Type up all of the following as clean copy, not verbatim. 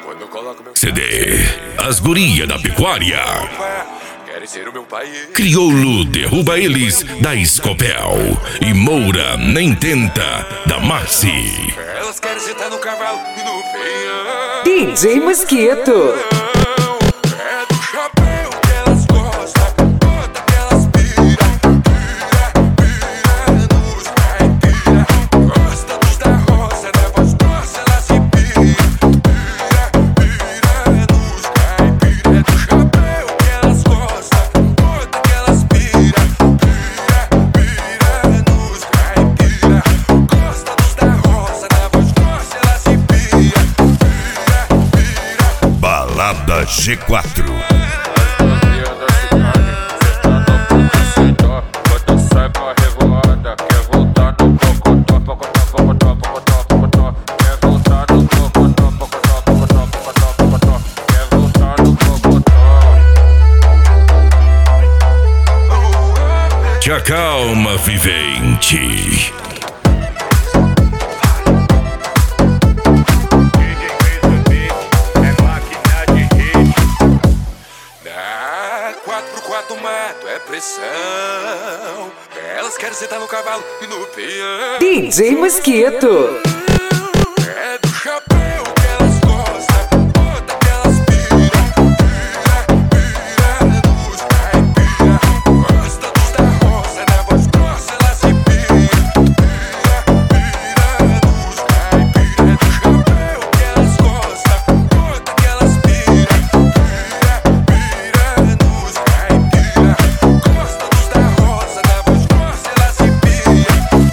CD, As Guria da Pecuária. Crioulo derruba eles da Escopel. E Moura nem tenta da Maxi. Elas querem sentar no cavalo e no peão. DJ Mosquito. É do chapéu que elas gostam. Bota que elas pira. Pira nos caipira. Gosta dos da roça, na voz grossa ela se pira. Pira nos caipira. É do chapéu que elas gostam. Bota que elas pira. Pira nos caipira. Gosta dos da roça, na voz grossa ela se pira. Balada G4. Te acalma, vivente. Na 4x4 mato é pressão. Elas querem sentar no cavalo e no peão. DJ Mosquito. É do chapéu que elas gostam. Bota que elas pira. Pira nos caipira. Gosta dos da roça, na voz grossa ela se pira. Pira nos caipira. É do chapéu que elas gostam. Bota que elas pira. Pira nos caipira. Gosta dos da roça, na voz grossa ela se pira.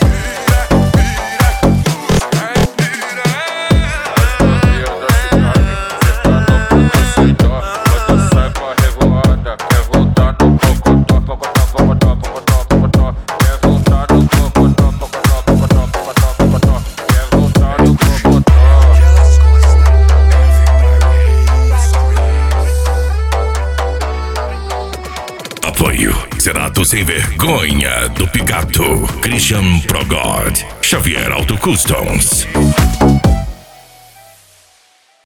Apoio Zerato Sem Vergonha do Picato, Christian Progod, Xavier Auto Customs.